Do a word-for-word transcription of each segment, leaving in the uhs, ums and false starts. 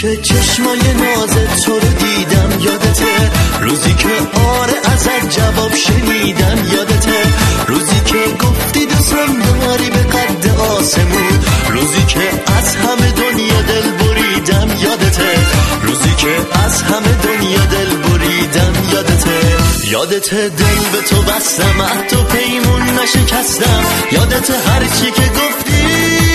که چشمای نازت تو رو دیدم یادته، روزی که آره ازت جواب شنیدم یادته، روزی که گفتی دوستم داری به قد آسمون، روزی که از همه دنیا دل بریدم یادته، روزی که از همه دنیا دل بریدم یادته، یادته دل به تو بستم عهد و پیمون نشکستم، یادته هرچی که گفتی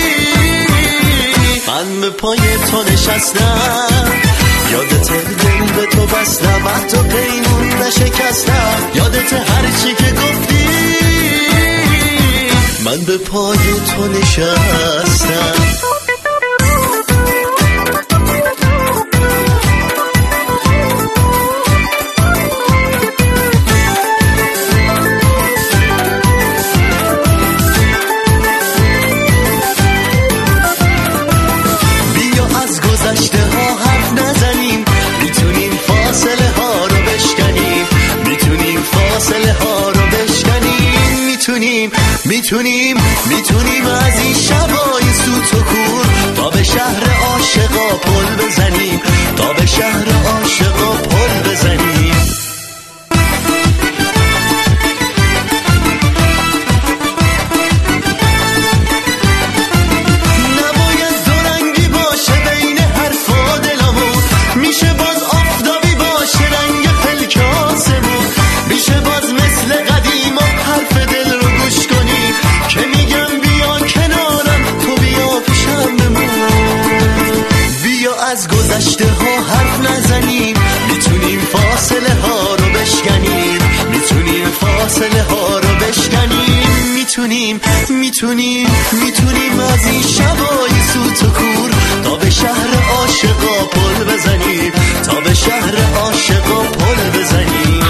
من به پای تو نشستم، یادته دل به تو بستم عهد و پیمون نشکستم، یادته هرچی که گفتی من به پای تو نشستم. میتونیم میتونیم از این شبای سوت و کور تا به شهر عاشقا پل بزنیم، تا به شهر عاشقا پل بزنیم. نباید دورنگی باشه بین حرف و دلمون، میشه باز آفتابی باشه رنگ پلک آسمون، میشه باز مثل قدیم و حرف دل رو گوش کنی که میگم بیا کنارم تو بیا پیشم بمون، بیا از گذشته ها حرف نزنیم، میتونیم فاصله ها رو بشکنیم، میتونیم فاصله ها رو بشکنیم، میتونیم میتونیم میتونیم از این شبای سوت و کور تا به شهر عاشقا پل بزنیم، تا به شهر عاشقا پل بزنیم.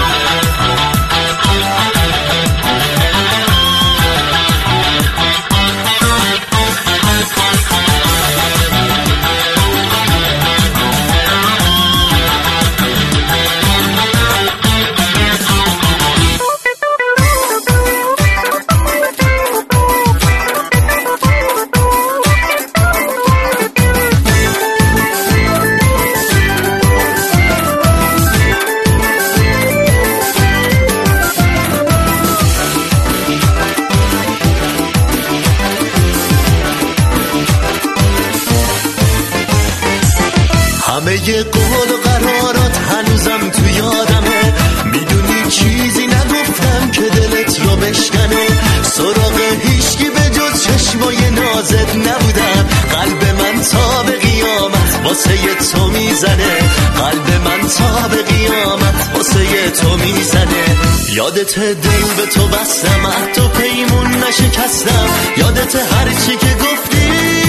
همه ی قول و قرارات هنوزم تو یادمه، میدونی چیزی نگفتم که دلت رو بشکنه، سراغ هیچکی به جز چشمای نازت نبودم، قلب من تا به قیامت واسه تو میزنه، قلب من تا به قیامت واسه تو میزنه، یادت دل به تو بستم عهد و پیمون نشکستم، یادت هرچی که گفتی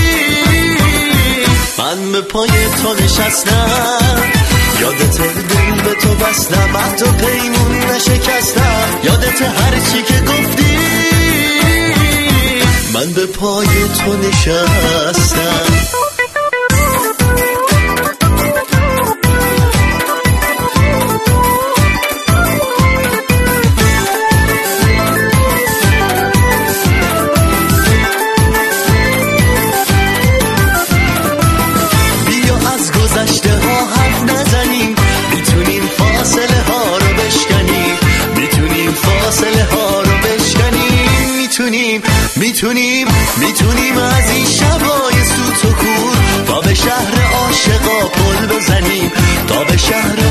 من به پای تو نشستم، یادت دل به تو بستم عهد و پیمون نشکستم، یادت هرچی که گفتی من به پای تو نشستم. میتونیم میتونیم از این شبای سوت و کور تا به شهر عاشقا پل بزنیم، تا به شهر